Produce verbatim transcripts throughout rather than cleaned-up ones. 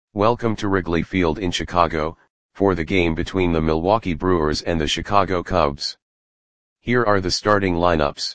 Welcome to Wrigley Field in Chicago, for the game between the Milwaukee Brewers and the Chicago Cubs. Here are the starting lineups.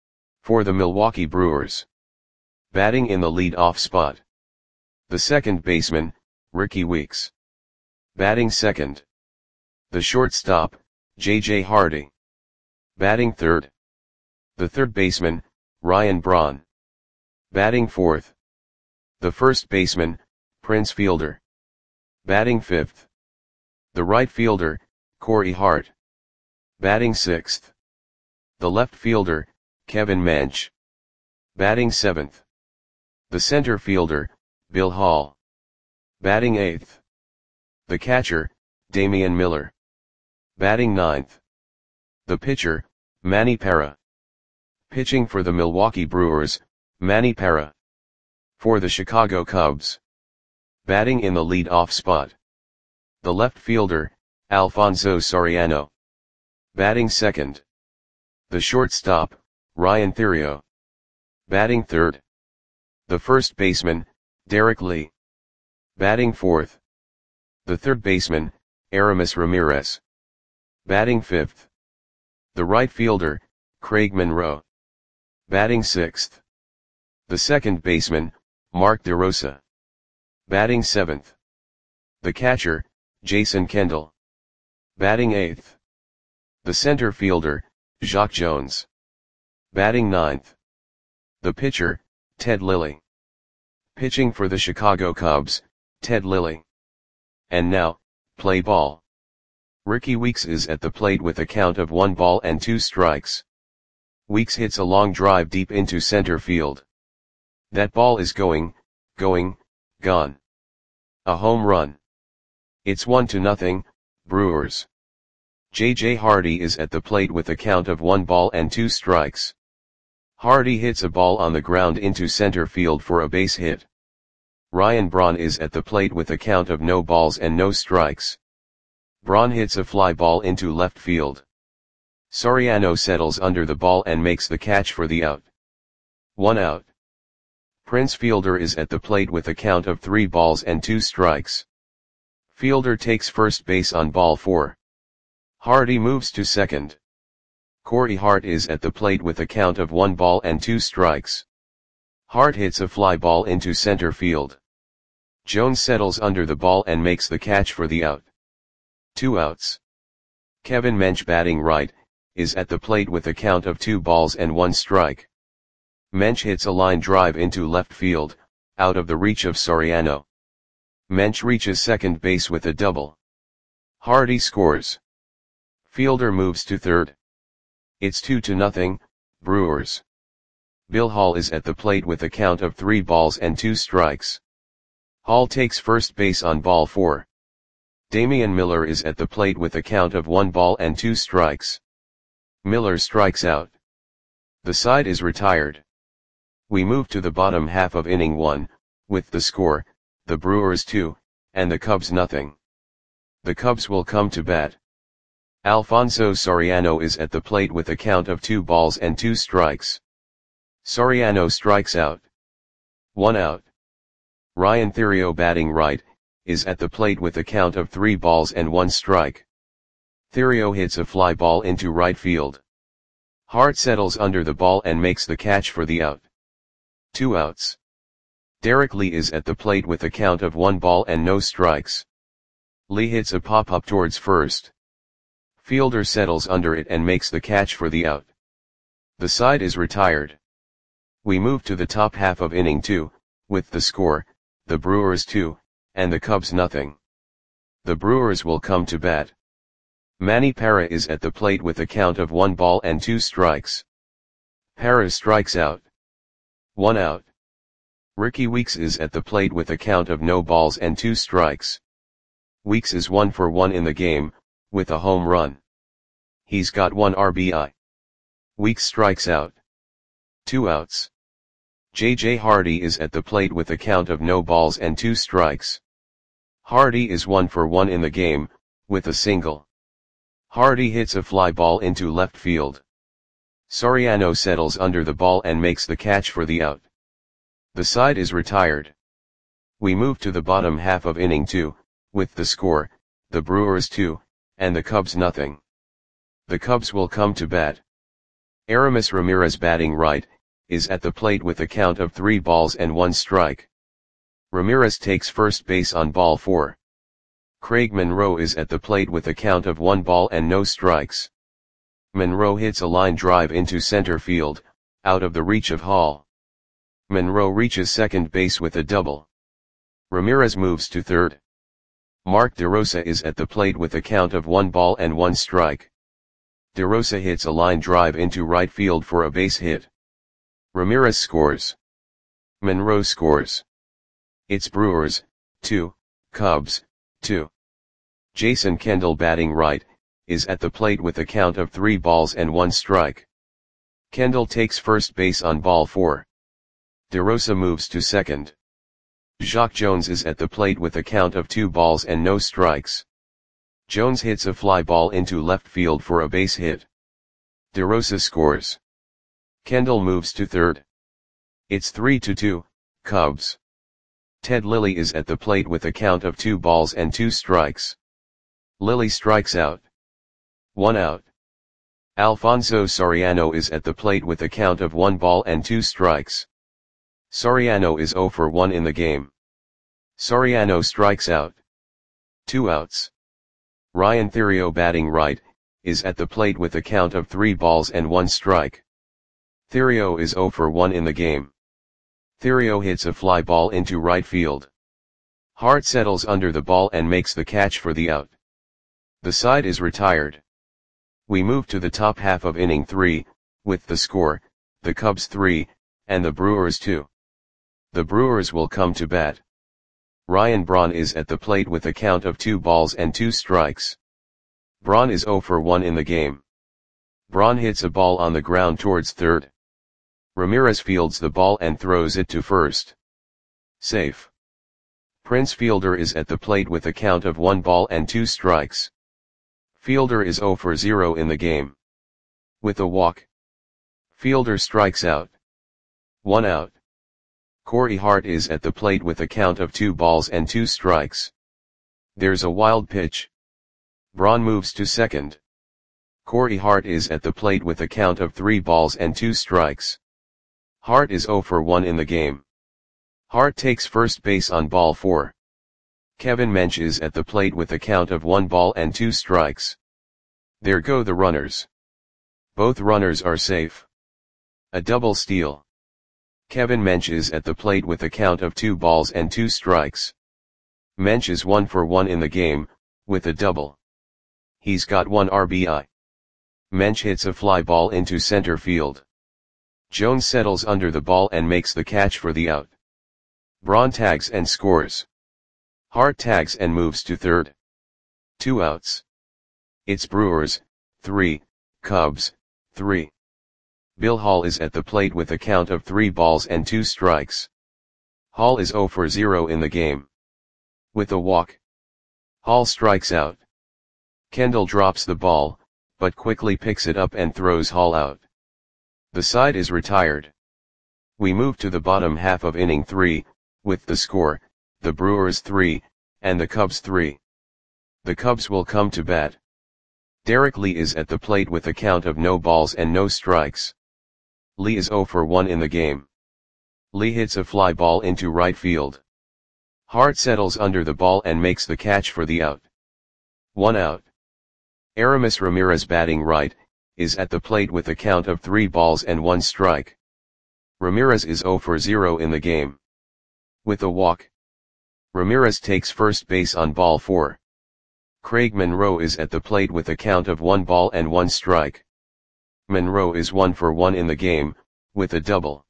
For the Milwaukee Brewers. Batting in the lead-off spot. The second baseman, Rickie Weeks. Batting second. The shortstop, J J Hardy. Batting third. The third baseman, Ryan Braun. Batting fourth. The first baseman, Prince Fielder. Batting fifth. The right fielder, Corey Hart. Batting sixth. The left fielder, Kevin Mench. Batting seventh. The center fielder, Bill Hall. Batting eighth. The catcher, Damian Miller. Batting ninth. The pitcher, Manny Parra. Pitching for the Milwaukee Brewers, Manny Parra. For the Chicago Cubs. Batting in the lead-off spot. The left fielder, Alfonso Soriano. Batting second. The shortstop, Ryan Theriot. Batting third. The first baseman, Derek Lee. Batting fourth. The third baseman, Aramis Ramirez. Batting fifth. The right fielder, Craig Monroe. Batting sixth. The second baseman, Mark DeRosa. Batting seventh. The catcher, Jason Kendall. Batting eighth. The center fielder, Jacque Jones. Batting ninth. The pitcher, Ted Lilly. Pitching for the Chicago Cubs, Ted Lilly. And now, play ball. Rickie Weeks is at the plate with a count of one ball and two strikes. Weeks hits a long drive deep into center field. That ball is going, going, gone. A home run. It's one to nothing, Brewers. J J Hardy is at the plate with a count of one ball and two strikes. Hardy hits a ball on the ground into center field for a base hit. Ryan Braun is at the plate with a count of no balls and no strikes. Braun hits a fly ball into left field. Soriano settles under the ball and makes the catch for the out. One out. Prince Fielder is at the plate with a count of three balls and two strikes. Fielder takes first base on ball four. Hardy moves to second. Corey Hart is at the plate with a count of one ball and two strikes. Hart hits a fly ball into center field. Jones settles under the ball and makes the catch for the out. Two outs. Kevin Mench, batting right, is at the plate with a count of two balls and one strike. Mench hits a line drive into left field, out of the reach of Soriano. Mench reaches second base with a double. Hardy scores. Fielder moves to third. It's two to nothing, Brewers. Bill Hall is at the plate with a count of three balls and two strikes. Hall takes first base on ball four. Damian Miller is at the plate with a count of one ball and two strikes. Miller strikes out. The side is retired. We move to the bottom half of inning one, with the score, the Brewers two, and the Cubs nothing. The Cubs will come to bat. Alfonso Soriano is at the plate with a count of two balls and two strikes. Soriano strikes out. One out. Ryan Theriot, batting right, is at the plate with a count of three balls and one strike. Theriot hits a fly ball into right field. Hart settles under the ball and makes the catch for the out. Two outs. Derek Lee is at the plate with a count of one ball and no strikes. Lee hits a pop-up towards first. Fielder settles under it and makes the catch for the out. The side is retired. We move to the top half of inning two, with the score, the Brewers two, and the Cubs nothing. The Brewers will come to bat. Manny Parra is at the plate with a count of one ball and two strikes. Parra strikes out. One out. Rickie Weeks is at the plate with a count of no balls and two strikes. Weeks is one for one in the game, with a home run. He's got one R B I. Weeks strikes out. Two outs. J J Hardy is at the plate with a count of no balls and two strikes. Hardy is one for one in the game, with a single. Hardy hits a fly ball into left field. Soriano settles under the ball and makes the catch for the out. The side is retired. We move to the bottom half of inning two, with the score, the Brewers two, and the Cubs nothing. The Cubs will come to bat. Aramis Ramirez batting right, is at the plate with a count of three balls and one strike. Ramirez takes first base on ball four. Craig Monroe is at the plate with a count of one ball and no strikes. Monroe hits a line drive into center field, out of the reach of Hall. Monroe reaches second base with a double. Ramirez moves to third. Mark DeRosa is at the plate with a count of one ball and one strike. DeRosa hits a line drive into right field for a base hit. Ramirez scores. Monroe scores. It's Brewers, two, Cubs, two. Jason Kendall batting right, is at the plate with a count of three balls and one strike. Kendall takes first base on ball four. DeRosa moves to second. Jacque Jones is at the plate with a count of two balls and no strikes. Jones hits a fly ball into left field for a base hit. DeRosa scores. Kendall moves to third. It's three to two, Cubs. Ted Lilly is at the plate with a count of two balls and two strikes. Lilly strikes out. One out. Alfonso Soriano is at the plate with a count of one ball and two strikes. Soriano is zero for one in the game. Soriano strikes out. Two outs. Ryan Theriot batting right, is at the plate with a count of three balls and one strike. Theriot is zero for one in the game. Theriot hits a fly ball into right field. Hart settles under the ball and makes the catch for the out. The side is retired. We move to the top half of inning three, with the score, the Cubs three, and the Brewers two. The Brewers will come to bat. Ryan Braun is at the plate with a count of two balls and two strikes. Braun is zero for one in the game. Braun hits a ball on the ground towards third. Ramirez fields the ball and throws it to first. Safe. Prince Fielder is at the plate with a count of one ball and two strikes. Fielder is zero for zero in the game. With a walk. Fielder strikes out. One out. Corey Hart is at the plate with a count of two balls and two strikes. There's a wild pitch. Braun moves to second. Corey Hart is at the plate with a count of three balls and two strikes. Hart is zero for one in the game. Hart takes first base on ball four. Kevin Mench is at the plate with a count of one ball and two strikes. There go the runners. Both runners are safe. A double steal. Kevin Mench is at the plate with a count of two balls and two strikes. Mench is one for one in the game, with a double. He's got one R B I. Mench hits a fly ball into center field. Jones settles under the ball and makes the catch for the out. Braun tags and scores. Hart tags and moves to third. Two outs. It's Brewers, three, Cubs, three. Bill Hall is at the plate with a count of three balls and two strikes. Hall is zero for zero in the game. With a walk. Hall strikes out. Kendall drops the ball, but quickly picks it up and throws Hall out. The side is retired. We move to the bottom half of inning three, with the score, the Brewers three, and the Cubs three. The Cubs will come to bat. Derek Lee is at the plate with a count of no balls and no strikes. Lee is zero for one in the game. Lee hits a fly ball into right field. Hart settles under the ball and makes the catch for the out. One out. Aramis Ramirez batting right, is at the plate with a count of three balls and one strike. Ramirez is zero for zero in the game. With a walk. Ramirez takes first base on ball four. Craig Monroe is at the plate with a count of one ball and one strike. Monroe is one for one in the game, with a double.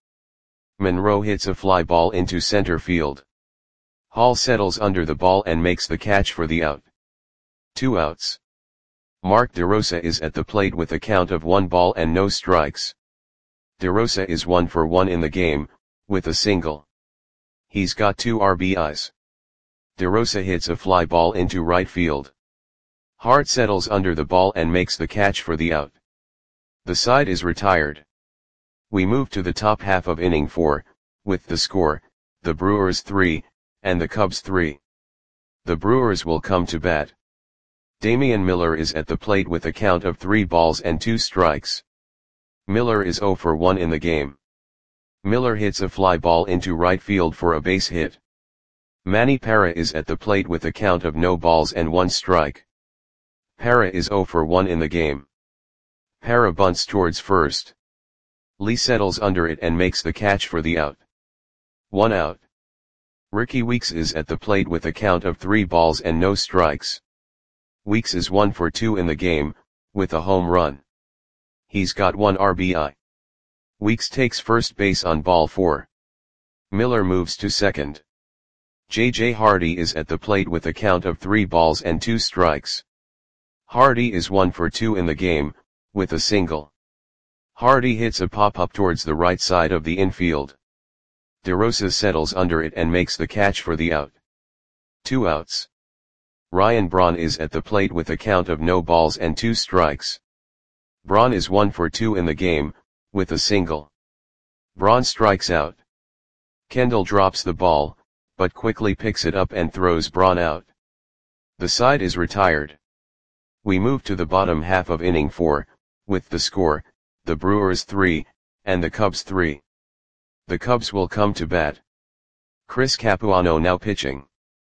Monroe hits a fly ball into center field. Hall settles under the ball and makes the catch for the out. Two outs. Mark DeRosa is at the plate with a count of one ball and no strikes. DeRosa is one for one in the game, with a single. He's got two R B Is. DeRosa hits a fly ball into right field. Hart settles under the ball and makes the catch for the out. The side is retired. We move to the top half of inning four, with the score, the Brewers three, and the Cubs three. The Brewers will come to bat. Damian Miller is at the plate with a count of three balls and two strikes. Miller is zero for one in the game. Miller hits a fly ball into right field for a base hit. Manny Parra is at the plate with a count of no balls and one strike. Parra is zero for one in the game. Parra bunts towards first. Lee settles under it and makes the catch for the out. One out. Rickie Weeks is at the plate with a count of three balls and no strikes. Weeks is one for two in the game, with a home run. He's got one R B I. Weeks takes first base on ball four. Miller moves to second. J J Hardy is at the plate with a count of three balls and two strikes. Hardy is one for two in the game, with a single. Hardy hits a pop-up towards the right side of the infield. DeRosa settles under it and makes the catch for the out. Two outs. Ryan Braun is at the plate with a count of no balls and two strikes. Braun is one for two in the game, with a single. Braun strikes out. Kendall drops the ball, but quickly picks it up and throws Braun out. The side is retired. We move to the bottom half of inning four, with the score, the Brewers three, and the Cubs three. The Cubs will come to bat. Chris Capuano now pitching.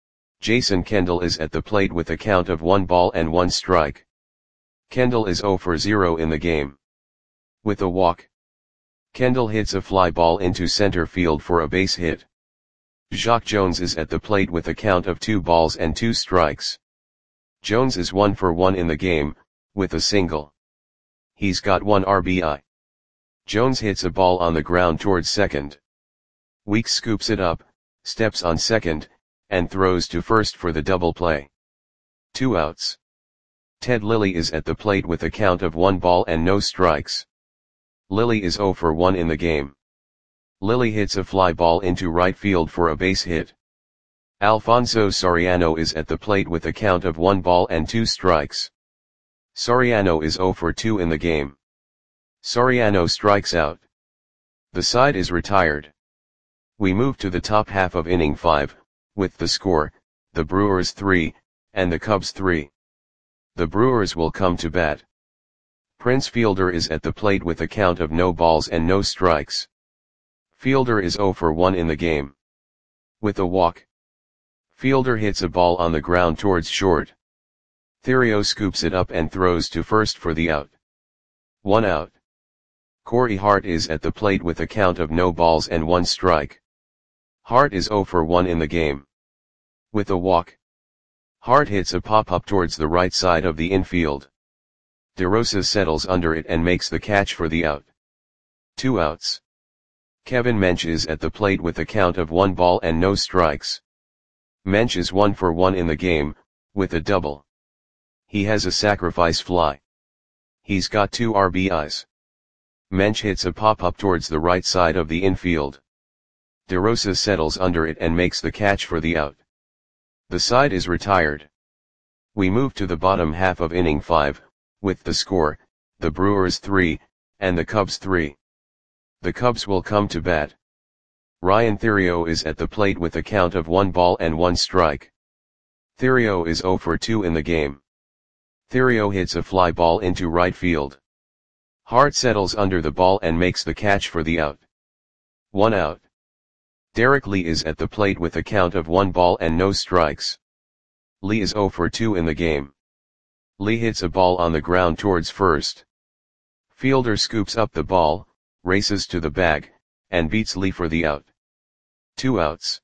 Jason Kendall is at the plate with a count of one ball and one strike. Kendall is zero for zero in the game. With a walk. Kendall hits a fly ball into center field for a base hit. Jacque Jones is at the plate with a count of two balls and two strikes. Jones is one for one in the game, with a single. He's got one R B I. Jones hits a ball on the ground towards second. Weeks scoops it up, steps on second, and throws to first for the double play. Two outs. Ted Lilly is at the plate with a count of one ball and no strikes. Lilly is zero for one in the game. Lilly hits a fly ball into right field for a base hit. Alfonso Soriano is at the plate with a count of one ball and two strikes. Soriano is zero for two in the game. Soriano strikes out. The side is retired. We move to the top half of inning five, with the score, the Brewers three, and the Cubs three. The Brewers will come to bat. Prince Fielder is at the plate with a count of no balls and no strikes. Fielder is zero for one in the game. With a walk. Fielder hits a ball on the ground towards short. Theriot scoops it up and throws to first for the out. One out. Corey Hart is at the plate with a count of no balls and one strike. Hart is zero for one in the game. With a walk. Hart hits a pop-up towards the right side of the infield. DeRosa settles under it and makes the catch for the out. Two outs. Kevin Mench is at the plate with a count of one ball and no strikes. Mench is one for one in the game, with a double. He has a sacrifice fly. He's got two R B Is. Mench hits a pop-up towards the right side of the infield. DeRosa settles under it and makes the catch for the out. The side is retired. We move to the bottom half of inning five, with the score, the Brewers three, and the Cubs three. The Cubs will come to bat. Ryan Theriot is at the plate with a count of one ball and one strike. Theriot is zero for two in the game. Theriot hits a fly ball into right field. Hart settles under the ball and makes the catch for the out. One out. Derek Lee is at the plate with a count of one ball and no strikes. Lee is zero for two in the game. Lee hits a ball on the ground towards first. Fielder scoops up the ball, races to the bag, and beats Lee for the out. Two outs.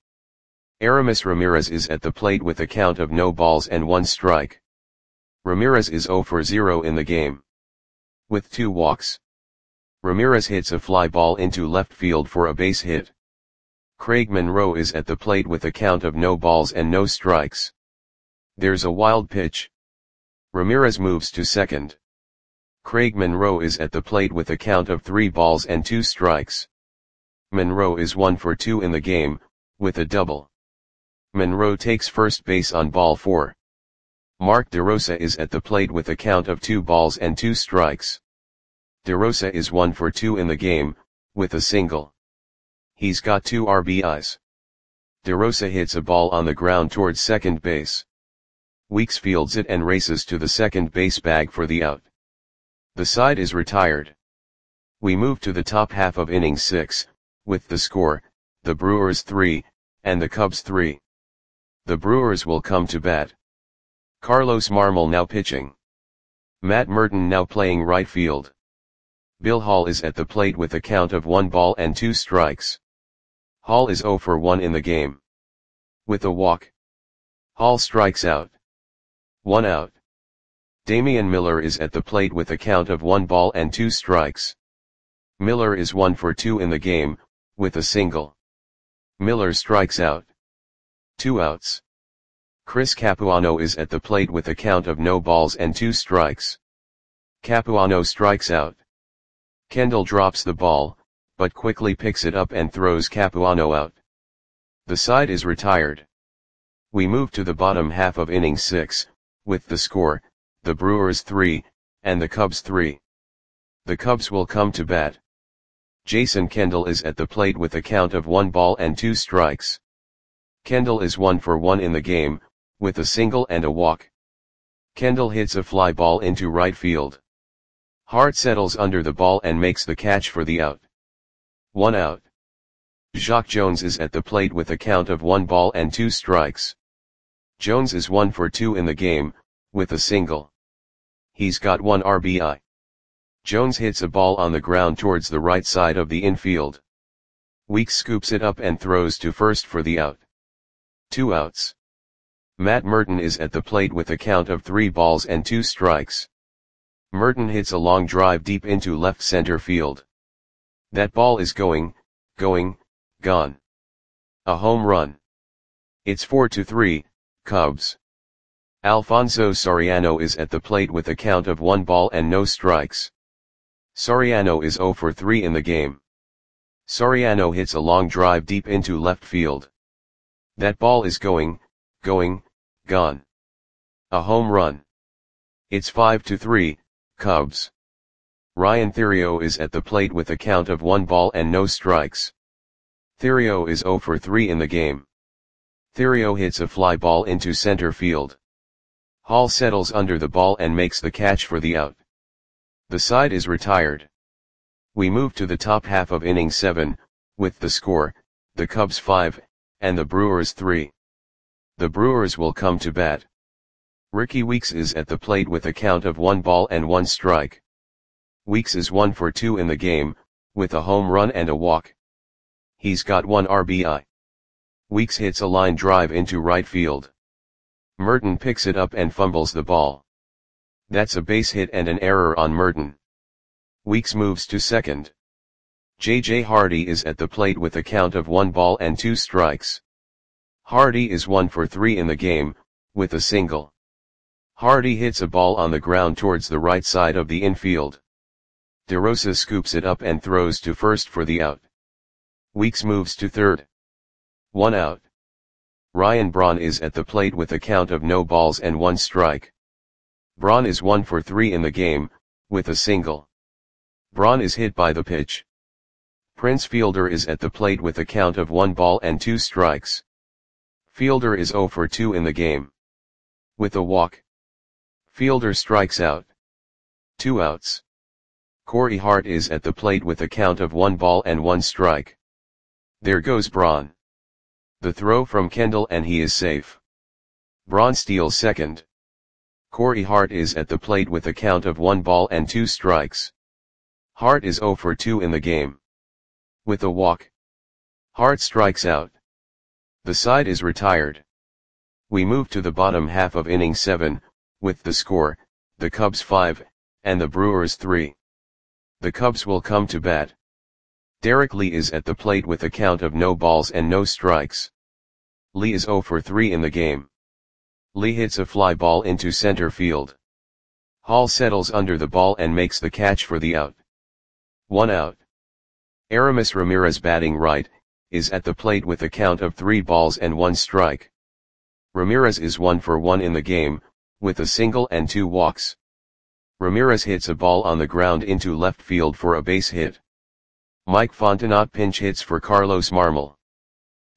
Aramis Ramirez is at the plate with a count of no balls and one strike. Ramirez is zero for zero in the game. With two walks. Ramirez hits a fly ball into left field for a base hit. Craig Monroe is at the plate with a count of no balls and no strikes. There's a wild pitch. Ramirez moves to second. Craig Monroe is at the plate with a count of three balls and two strikes. Monroe is one for two in the game, with a double. Monroe takes first base on ball four. Mark DeRosa is at the plate with a count of two balls and two strikes. DeRosa is one for two in the game, with a single. He's got two R B Is. De Rosa hits a ball on the ground towards second base. Weeks fields it and races to the second base bag for the out. The side is retired. We move to the top half of inning six, with the score, the Brewers three, and the Cubs three. The Brewers will come to bat. Carlos Marmol now pitching. Matt Merton now playing right field. Bill Hall is at the plate with a count of one ball and two strikes. Hall is zero for one in the game. With a walk, Hall strikes out. One out. Damian Miller is at the plate with a count of one ball and two strikes. Miller is one for two in the game, with a single. Miller strikes out. Two outs. Chris Capuano is at the plate with a count of no balls and two strikes. Capuano strikes out. Kendall drops the ball, but quickly picks it up and throws Capuano out. The side is retired. We move to the bottom half of inning six, with the score, the Brewers three, and the Cubs three. The Cubs will come to bat. Jason Kendall is at the plate with a count of one ball and two strikes. Kendall is one for one in the game, with a single and a walk. Kendall hits a fly ball into right field. Hart settles under the ball and makes the catch for the out. One out. Jacque Jones is at the plate with a count of one ball and two strikes. Jones is one for two in the game, with a single. He's got one R B I. Jones hits a ball on the ground towards the right side of the infield. Weeks scoops it up and throws to first for the out. Two outs. Matt Merton is at the plate with a count of three balls and two strikes. Merton hits a long drive deep into left center field. That ball is going, going, gone. A home run. It's four to three, Cubs. Alfonso Soriano is at the plate with a count of one ball and no strikes. Soriano is zero for three in the game. Soriano hits a long drive deep into left field. That ball is going, going, gone. A home run. It's five to three, Cubs. Ryan Theriot is at the plate with a count of one ball and no strikes. Theriot is zero for three in the game. Theriot hits a fly ball into center field. Hall settles under the ball and makes the catch for the out. The side is retired. We move to the top half of inning seven, with the score, the Cubs five, and the Brewers three. The Brewers will come to bat. Ricky Weeks is at the plate with a count of one ball and one strike. Weeks is one for two in the game, with a home run and a walk. He's got one R B I. Weeks hits a line drive into right field. Merton picks it up and fumbles the ball. That's a base hit and an error on Merton. Weeks moves to second. J J Hardy is at the plate with a count of one ball and two strikes. Hardy is one for three in the game, with a single. Hardy hits a ball on the ground towards the right side of the infield. De Rosa scoops it up and throws to first for the out. Weeks moves to third. One out. Ryan Braun is at the plate with a count of no balls and one strike. Braun is one for three in the game, with a single. Braun is hit by the pitch. Prince Fielder is at the plate with a count of one ball and two strikes. Fielder is zero for two in the game. With a walk, Fielder strikes out. Two outs. Corey Hart is at the plate with a count of one ball and one strike. There goes Braun. The throw from Kendall and he is safe. Braun steals second. Corey Hart is at the plate with a count of one ball and two strikes. Hart is zero for two in the game. With a walk, Hart strikes out. The side is retired. We move to the bottom half of inning seven, with the score, the Cubs five, and the Brewers three. The Cubs will come to bat. Derek Lee is at the plate with a count of no balls and no strikes. Lee is zero for three in the game. Lee hits a fly ball into center field. Hall settles under the ball and makes the catch for the out. One out. Aramis Ramirez, batting right, is at the plate with a count of three balls and one strike. Ramirez is one for one in the game, with a single and two walks. Ramirez hits a ball on the ground into left field for a base hit. Mike Fontenot pinch hits for Carlos Marmol.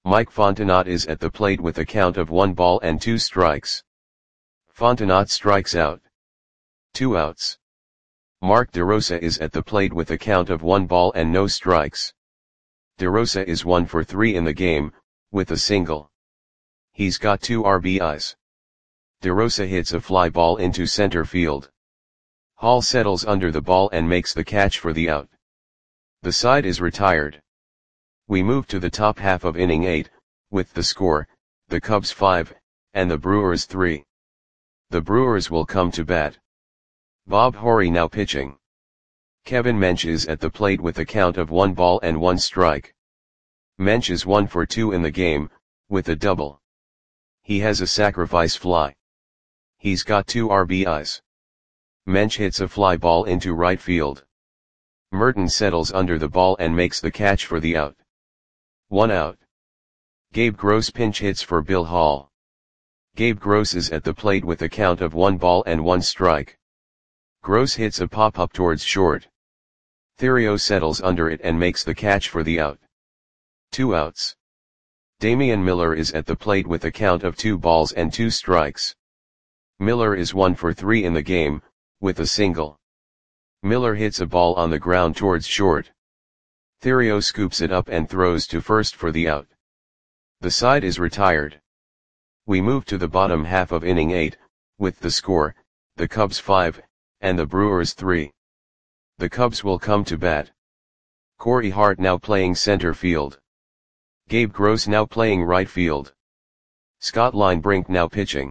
Mike Fontenot is at the plate with a count of one ball and two strikes. Fontenot strikes out. Two outs. Mark DeRosa is at the plate with a count of one ball and no strikes. DeRosa is one for three in the game, with a single. He's got two R B Is. DeRosa hits a fly ball into center field. Hall settles under the ball and makes the catch for the out. The side is retired. We move to the top half of inning eight, with the score, the Cubs five, and the Brewers three. The Brewers will come to bat. Bob Horry now pitching. Kevin Mench is at the plate with a count of one ball and one strike. Mench is one for two in the game, with a double. He has a sacrifice fly. He's got two R B Is. Mench hits a fly ball into right field. Merton settles under the ball and makes the catch for the out. One out. Gabe Gross pinch hits for Bill Hall. Gabe Gross is at the plate with a count of one ball and one strike. Gross hits a pop-up towards short. Theriot settles under it and makes the catch for the out. Two outs. Damian Miller is at the plate with a count of two balls and two strikes. Miller is one for three in the game, with a single. Miller hits a ball on the ground towards short. Theriot scoops it up and throws to first for the out. The side is retired. We move to the bottom half of inning eight, with the score, the Cubs five, and the Brewers three. The Cubs will come to bat. Corey Hart now playing center field. Gabe Gross now playing right field. Scott Linebrink now pitching.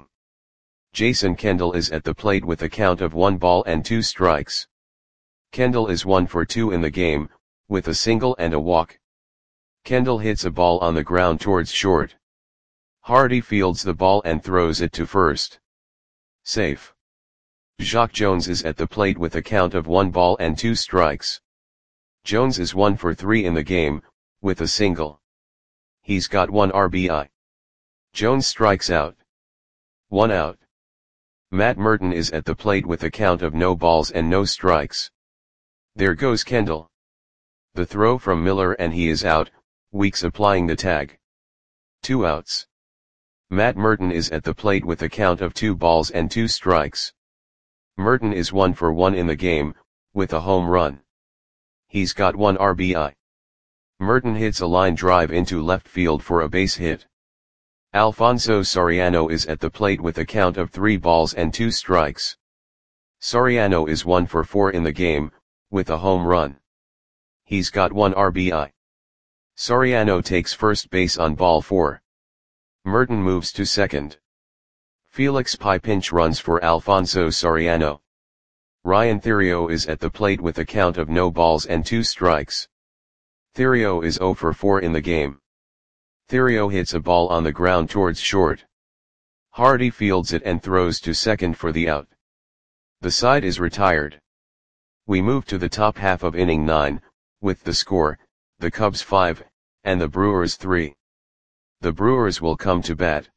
Jason Kendall is at the plate with a count of one ball and two strikes. Kendall is one for two in the game, with a single and a walk. Kendall hits a ball on the ground towards short. Hardy fields the ball and throws it to first. Safe. Jacque Jones is at the plate with a count of one ball and two strikes. Jones is one for three in the game, with a single. He's got one R B I. Jones strikes out. One out. Matt Merton is at the plate with a count of no balls and no strikes. There goes Kendall. The throw from Miller and he is out, Weeks applying the tag. Two outs. Matt Merton is at the plate with a count of two balls and two strikes. Merton is one for one in the game, with a home run. He's got one R B I. Merton hits a line drive into left field for a base hit. Alfonso Soriano is at the plate with a count of three balls and two strikes. Soriano is one for four in the game, with a home run. He's got one R B I. Soriano takes first base on ball four. Merton moves to second. Felix Pie pinch runs for Alfonso Soriano. Ryan Theriot is at the plate with a count of no balls and two strikes. Theriot is zero for four in the game. Theriot hits a ball on the ground towards short. Hardy fields it and throws to second for the out. The side is retired. We move to the top half of inning nine, with the score, the Cubs five, and the Brewers three. The Brewers will come to bat.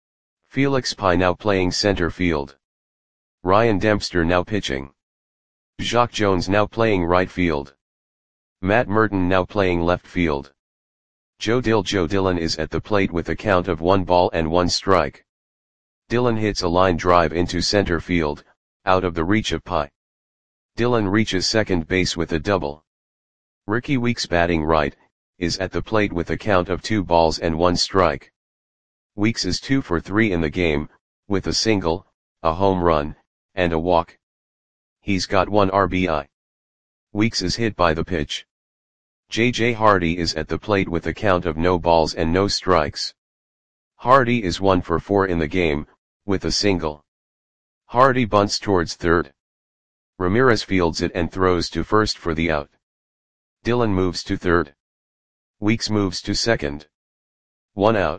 Felix Pie now playing center field. Ryan Dempster now pitching. Jacque Jones now playing right field. Matt Merton now playing left field. Joe Dill Joe Dillon is at the plate with a count of one ball and one strike. Dillon hits a line drive into center field, out of the reach of Pie. Dillon reaches second base with a double. Ricky Weeks batting right, is at the plate with a count of two balls and one strike. Weeks is two for three in the game, with a single, a home run, and a walk. He's got one R B I. Weeks is hit by the pitch. J J Hardy is at the plate with a count of no balls and no strikes. Hardy is one for four in the game, with a single. Hardy bunts towards third. Ramirez fields it and throws to first for the out. Dillon moves to third. Weeks moves to second. One out.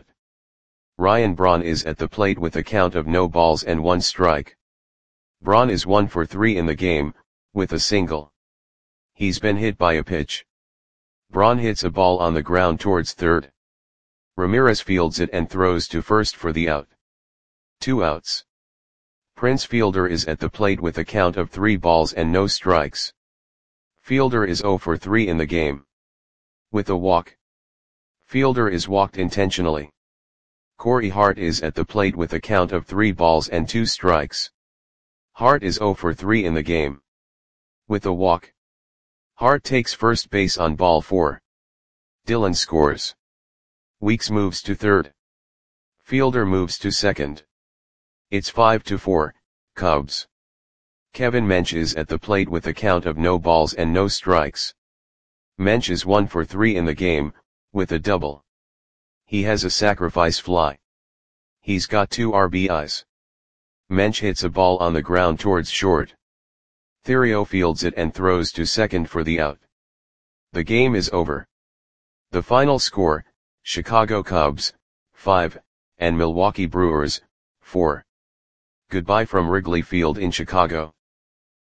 Ryan Braun is at the plate with a count of no balls and one strike. Braun is one for three in the game, with a single. He's been hit by a pitch. Braun hits a ball on the ground towards third. Ramirez fields it and throws to first for the out. Two outs. Prince Fielder is at the plate with a count of three balls and no strikes. Fielder is zero for three in the game. With a walk. Fielder is walked intentionally. Corey Hart is at the plate with a count of three balls and two strikes. Hart is zero for three in the game. With a walk, Hart takes first base on ball four. Dillon scores. Weeks moves to third. Fielder moves to second. It's five to four, Cubs. Kevin Mench is at the plate with a count of no balls and no strikes. Mench is one for three in the game, with a double. He has a sacrifice fly. He's got two R B Is. Mench hits a ball on the ground towards short. Theriot fields it and throws to second for the out. The game is over. The final score, Chicago Cubs, five, and Milwaukee Brewers, four. Goodbye from Wrigley Field in Chicago.